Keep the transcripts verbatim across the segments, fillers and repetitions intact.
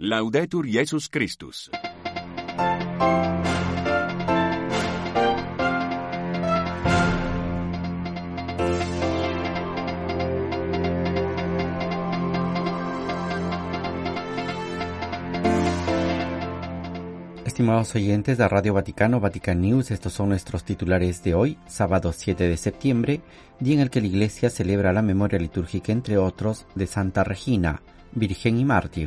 Laudetur Jesus Christus. Estimados oyentes de Radio Vaticano, Vatican News, estos son nuestros titulares de hoy, sábado siete de septiembre, día en el que la Iglesia celebra la memoria litúrgica, entre otros, de Santa Regina, Virgen y Mártir.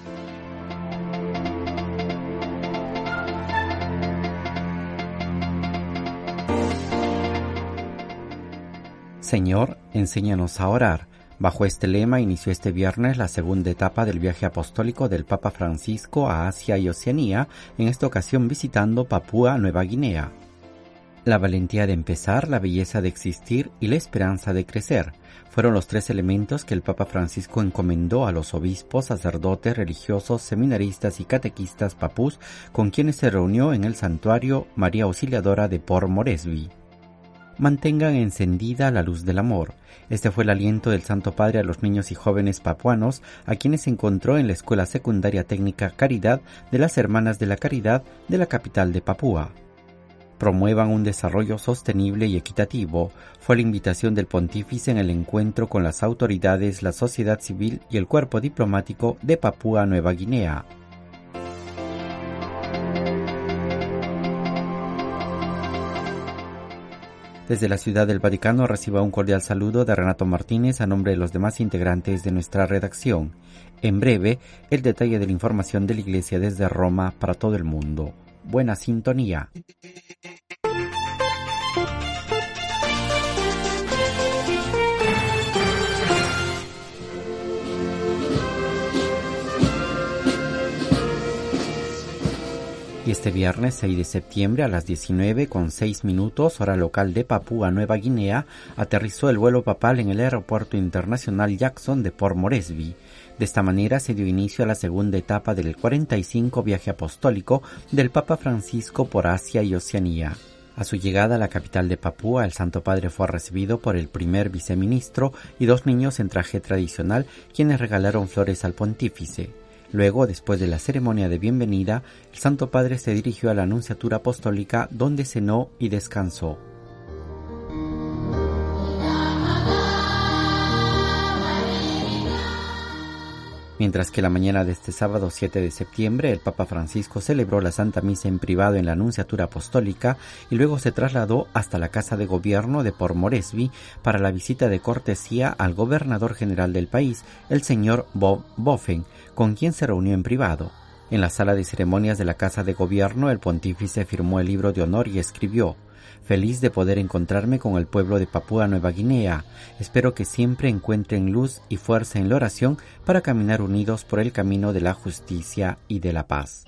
Señor, enséñanos a orar. Bajo este lema inició este viernes la segunda etapa del viaje apostólico del Papa Francisco a Asia y Oceanía, en esta ocasión visitando Papúa Nueva Guinea. La valentía de empezar, la belleza de existir y la esperanza de crecer fueron los tres elementos que el Papa Francisco encomendó a los obispos, sacerdotes, religiosos, seminaristas y catequistas papús con quienes se reunió en el santuario María Auxiliadora de Port Moresby. Mantengan encendida la luz del amor. Este fue el aliento del Santo Padre a los niños y jóvenes papuanos, a quienes se encontró en la Escuela Secundaria Técnica Caridad de las Hermanas de la Caridad de la capital de Papúa. Promuevan un desarrollo sostenible y equitativo, fue la invitación del pontífice en el encuentro con las autoridades, la sociedad civil y el cuerpo diplomático de Papúa Nueva Guinea. Desde la Ciudad del Vaticano reciba un cordial saludo de Renato Martínez a nombre de los demás integrantes de nuestra redacción. En breve, el detalle de la información de la Iglesia desde Roma para todo el mundo. Buena sintonía. Y este viernes seis de septiembre a las diecinueve con seis minutos, hora local de Papúa Nueva Guinea, aterrizó el vuelo papal en el Aeropuerto Internacional Jackson de Port Moresby. De esta manera se dio inicio a la segunda etapa del cuarenta y cinco viaje apostólico del Papa Francisco por Asia y Oceanía. A su llegada a la capital de Papúa, el Santo Padre fue recibido por el primer viceministro y dos niños en traje tradicional, quienes regalaron flores al pontífice. Luego, después de la ceremonia de bienvenida, el Santo Padre se dirigió a la Nunciatura Apostólica, donde cenó y descansó. Mientras que la mañana de este sábado siete de septiembre, el Papa Francisco celebró la Santa Misa en privado en la Nunciatura Apostólica y luego se trasladó hasta la Casa de Gobierno de Port Moresby para la visita de cortesía al gobernador general del país, el señor Bob Boffen, con quien se reunió en privado. En la sala de ceremonias de la Casa de Gobierno, el pontífice firmó el libro de honor y escribió: «Feliz de poder encontrarme con el pueblo de Papúa Nueva Guinea. Espero que siempre encuentren luz y fuerza en la oración para caminar unidos por el camino de la justicia y de la paz».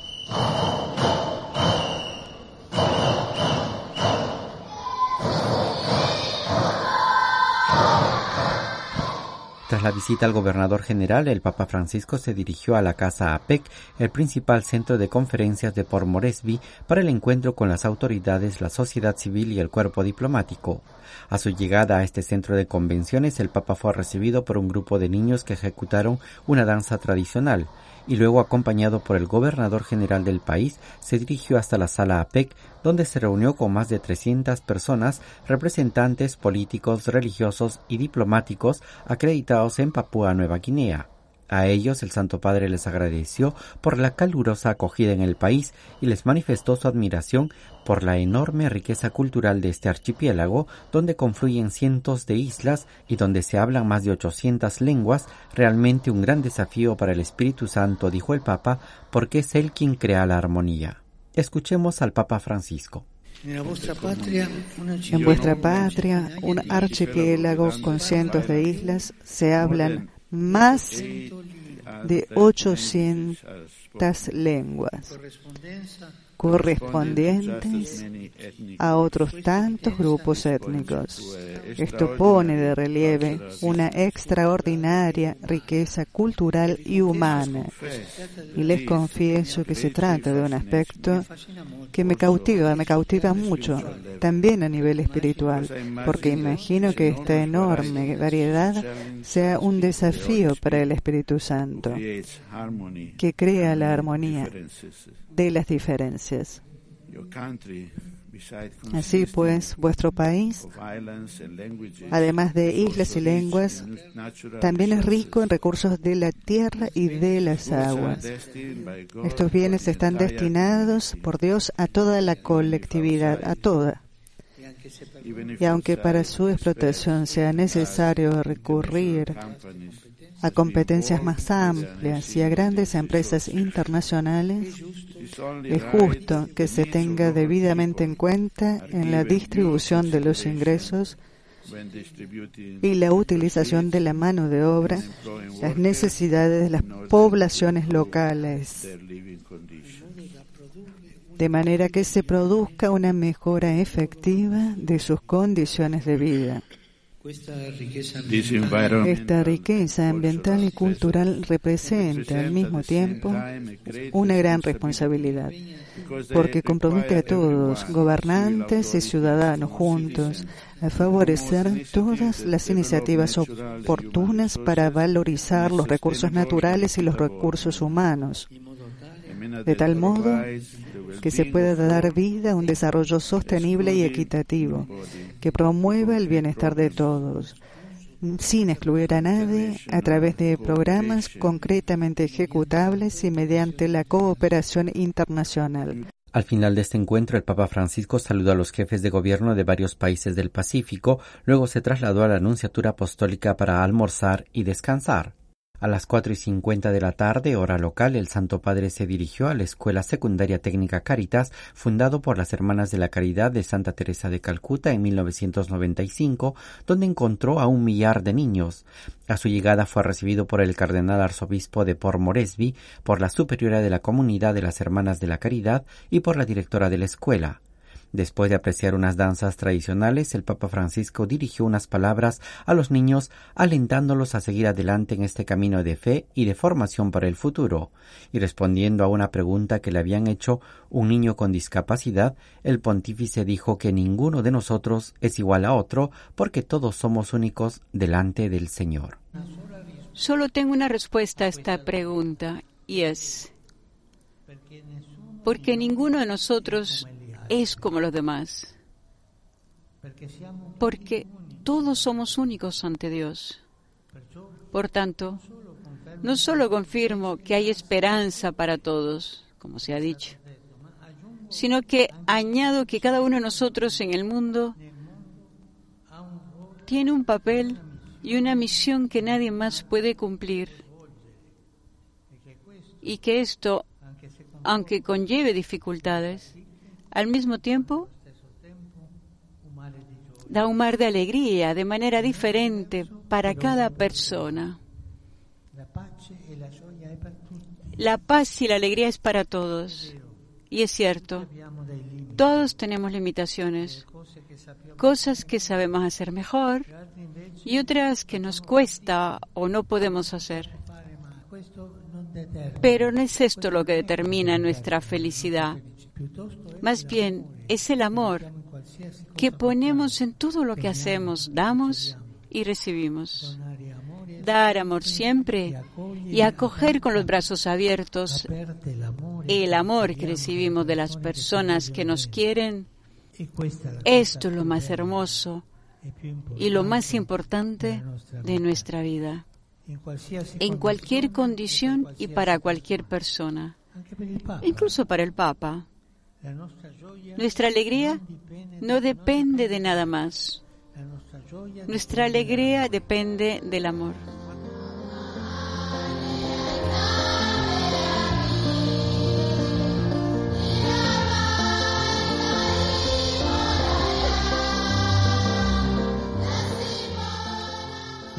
Tras la visita al gobernador general, el Papa Francisco se dirigió a la Casa A P E C, el principal centro de conferencias de Port Moresby, para el encuentro con las autoridades, la sociedad civil y el cuerpo diplomático. A su llegada a este centro de convenciones, el Papa fue recibido por un grupo de niños que ejecutaron una danza tradicional, y luego, acompañado por el gobernador general del país, se dirigió hasta la sala A P E C, donde se reunió con más de trescientas personas, representantes políticos, religiosos y diplomáticos acreditados en Papúa Nueva Guinea. A ellos el Santo Padre les agradeció por la calurosa acogida en el país y les manifestó su admiración por la enorme riqueza cultural de este archipiélago, donde confluyen cientos de islas y donde se hablan más de ochocientas lenguas, realmente un gran desafío para el Espíritu Santo, dijo el Papa, porque es Él quien crea la armonía. Escuchemos al Papa Francisco. En vuestra patria, un archipiélago con cientos de islas, se hablan más de ochocientas lenguas. correspondientes a otros tantos grupos étnicos. Esto pone de relieve una extraordinaria riqueza cultural y humana. Y les confieso que se trata de un aspecto que me cautiva, me cautiva mucho, también a nivel espiritual, porque imagino que esta enorme variedad sea un desafío para el Espíritu Santo, que crea la armonía de las diferencias. Así pues, vuestro país, además de islas y lenguas, también es rico en recursos de la tierra y de las aguas. Estos bienes están destinados por Dios a toda la colectividad, a toda. Y aunque para su explotación sea necesario recurrir a competencias más amplias y a grandes empresas internacionales, es justo que se tenga debidamente en cuenta en la distribución de los ingresos y la utilización de la mano de obra las necesidades de las poblaciones locales, de manera que se produzca una mejora efectiva de sus condiciones de vida. Esta riqueza ambiental y cultural representa al mismo tiempo una gran responsabilidad, porque compromete a todos, gobernantes y ciudadanos juntos, a favorecer todas las iniciativas oportunas para valorizar los recursos naturales y los recursos humanos, de tal modo que se pueda dar vida a un desarrollo sostenible y equitativo, que promueva el bienestar de todos, sin excluir a nadie, a través de programas concretamente ejecutables y mediante la cooperación internacional. Al final de este encuentro, el Papa Francisco saludó a los jefes de gobierno de varios países del Pacífico, luego se trasladó a la Nunciatura Apostólica para almorzar y descansar. A las cuatro y cincuenta de la tarde, hora local, el Santo Padre se dirigió a la Escuela Secundaria Técnica Caritas, fundado por las Hermanas de la Caridad de Santa Teresa de Calcuta en mil novecientos noventa y cinco, donde encontró a un millar de niños. A su llegada fue recibido por el Cardenal Arzobispo de Port Moresby, por la superiora de la Comunidad de las Hermanas de la Caridad y por la directora de la escuela. Después de apreciar unas danzas tradicionales, el Papa Francisco dirigió unas palabras a los niños, alentándolos a seguir adelante en este camino de fe y de formación para el futuro. Y respondiendo a una pregunta que le habían hecho un niño con discapacidad, el pontífice dijo que ninguno de nosotros es igual a otro, porque todos somos únicos delante del Señor. Solo tengo una respuesta a esta pregunta, y es: porque ninguno de nosotros es como los demás, porque todos somos únicos ante Dios. Por tanto, no solo confirmo que hay esperanza para todos, como se ha dicho, sino que añado que cada uno de nosotros en el mundo tiene un papel y una misión que nadie más puede cumplir, y que esto, aunque conlleve dificultades, al mismo tiempo da un mar de alegría de manera diferente para cada persona. La paz y la alegría es para todos. Y es cierto, todos tenemos limitaciones, cosas que sabemos hacer mejor y otras que nos cuesta o no podemos hacer. Pero no es esto lo que determina nuestra felicidad. Más bien, es el amor que ponemos en todo lo que hacemos, damos y recibimos. Dar amor siempre y acoger con los brazos abiertos el amor que recibimos de las personas que nos quieren. Esto es lo más hermoso y lo más importante de nuestra vida, en cualquier condición y para cualquier persona, incluso para el Papa. Nuestra alegría no depende de nada más. Nuestra alegría depende del amor.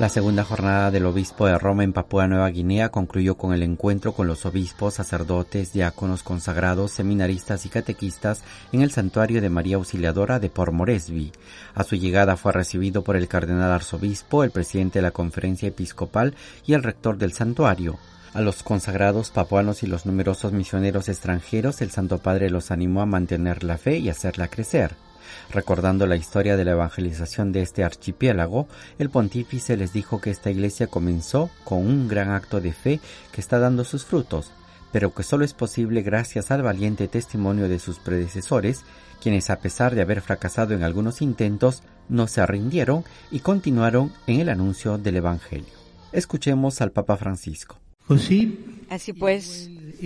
La segunda jornada del Obispo de Roma en Papúa Nueva Guinea concluyó con el encuentro con los obispos, sacerdotes, diáconos consagrados, seminaristas y catequistas en el santuario de María Auxiliadora de Port Moresby. A su llegada fue recibido por el cardenal arzobispo, el presidente de la conferencia episcopal y el rector del santuario. A los consagrados papuanos y los numerosos misioneros extranjeros, el Santo Padre los animó a mantener la fe y hacerla crecer. Recordando la historia de la evangelización de este archipiélago, el pontífice les dijo que esta iglesia comenzó con un gran acto de fe que está dando sus frutos, pero que solo es posible gracias al valiente testimonio de sus predecesores, quienes a pesar de haber fracasado en algunos intentos, no se rindieron y continuaron en el anuncio del Evangelio. Escuchemos al Papa Francisco. Así pues,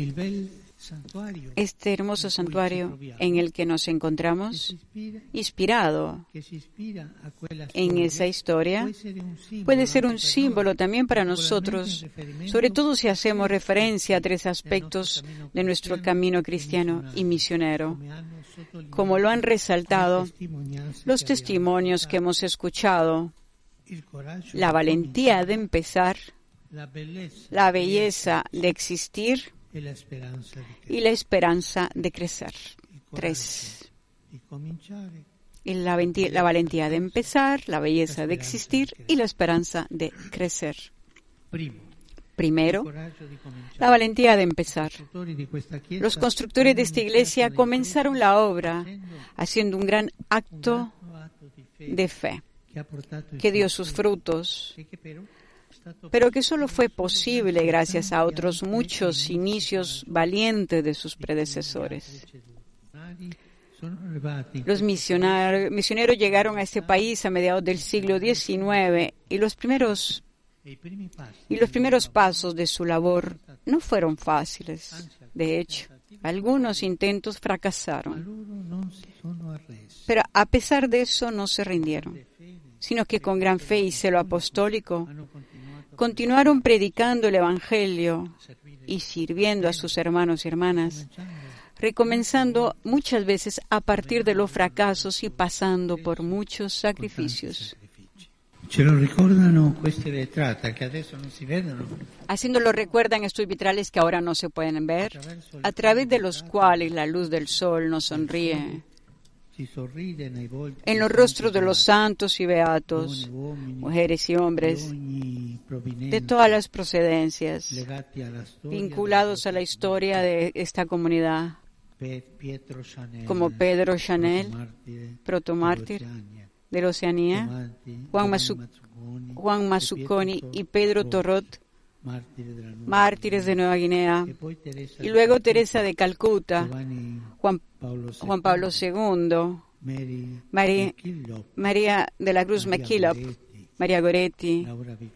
este hermoso santuario en el que nos encontramos, inspirado en esa historia, puede ser un símbolo también para nosotros, sobre todo si hacemos referencia a tres aspectos de nuestro camino cristiano y misionero, como lo han resaltado los testimonios que hemos escuchado: la valentía de empezar, la belleza de existir y la esperanza de crecer. Tres. Y la, la valentía de empezar, la belleza de existir y la esperanza de crecer. Primero, la valentía de empezar. Los constructores de esta iglesia comenzaron la obra haciendo un gran acto de fe que dio sus frutos, pero que solo fue posible gracias a otros muchos inicios valientes de sus predecesores. Los misioneros, misioneros llegaron a este país a mediados del siglo diecinueve y los primeros y los primeros pasos de su labor no fueron fáciles. De hecho, algunos intentos fracasaron. Pero a pesar de eso no se rindieron, sino que con gran fe y celo apostólico continuaron predicando el Evangelio y sirviendo a sus hermanos y hermanas, recomenzando muchas veces a partir de los fracasos y pasando por muchos sacrificios. Haciendo lo recuerdan estos vitrales que ahora no se pueden ver, a través de los cuales la luz del sol nos sonríe en los rostros de los santos y beatos, mujeres y hombres de todas las procedencias, vinculados a la historia de esta comunidad, como Pedro Chanel, protomártir de la Oceanía, Juan, Masu, Juan Masuconi y Pedro Torrot, mártires de Nueva Guinea, y luego Teresa de Calcuta, Juan, Juan Pablo segundo, María, María de la Cruz McKillop, María Goretti,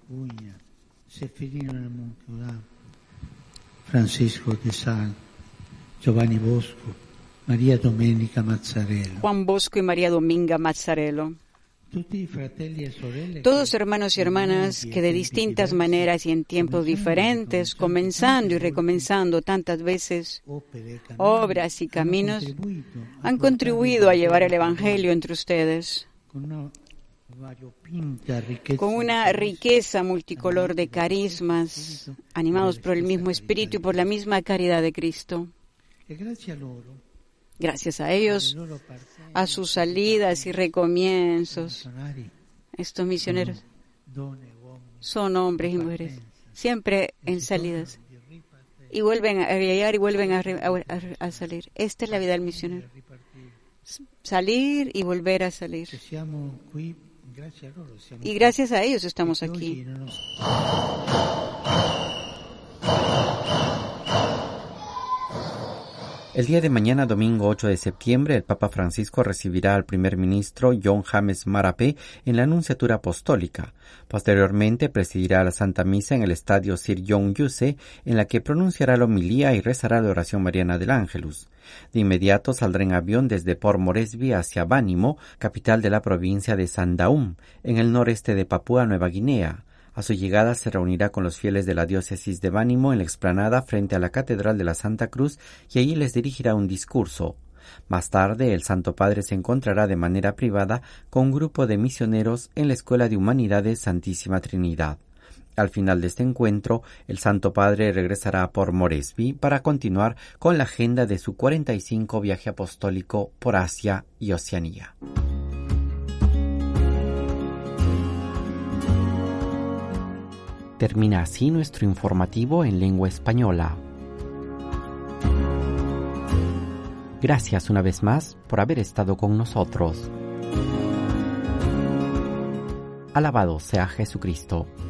Francisco de Sal, Giovanni Bosco, María Domenica Mazzarello, Juan Bosco y María Dominga Mazzarello. Todos hermanos y hermanas que de distintas maneras y en tiempos diferentes, comenzando y recomenzando tantas veces obras y caminos, han contribuido a llevar el Evangelio entre ustedes con una riqueza multicolor de carismas, animados por el mismo Espíritu y por la misma caridad de Cristo. Gracias a ellos, a sus salidas y recomienzos, estos misioneros son hombres y mujeres, siempre en salidas, y vuelven a llegar y vuelven a, a, a salir. Esta es la vida del misionero, salir y volver a salir. Y gracias a ellos estamos aquí. El día de mañana, domingo ocho de septiembre, el Papa Francisco recibirá al primer ministro John James Marape en la Nunciatura Apostólica. Posteriormente presidirá la Santa Misa en el Estadio Sir John Yuse, en la que pronunciará la homilía y rezará la oración mariana del Ángelus. De inmediato saldrá en avión desde Port Moresby hacia Bánimo, capital de la provincia de Sandaun, en el noreste de Papúa Nueva Guinea. A su llegada se reunirá con los fieles de la diócesis de Bánimo en la explanada frente a la Catedral de la Santa Cruz y allí les dirigirá un discurso. Más tarde, el Santo Padre se encontrará de manera privada con un grupo de misioneros en la Escuela de Humanidades Santísima Trinidad. Al final de este encuentro, el Santo Padre regresará a Port Moresby para continuar con la agenda de su cuarenta y cinco viaje apostólico por Asia y Oceanía. Termina así nuestro informativo en lengua española. Gracias una vez más por haber estado con nosotros. Alabado sea Jesucristo.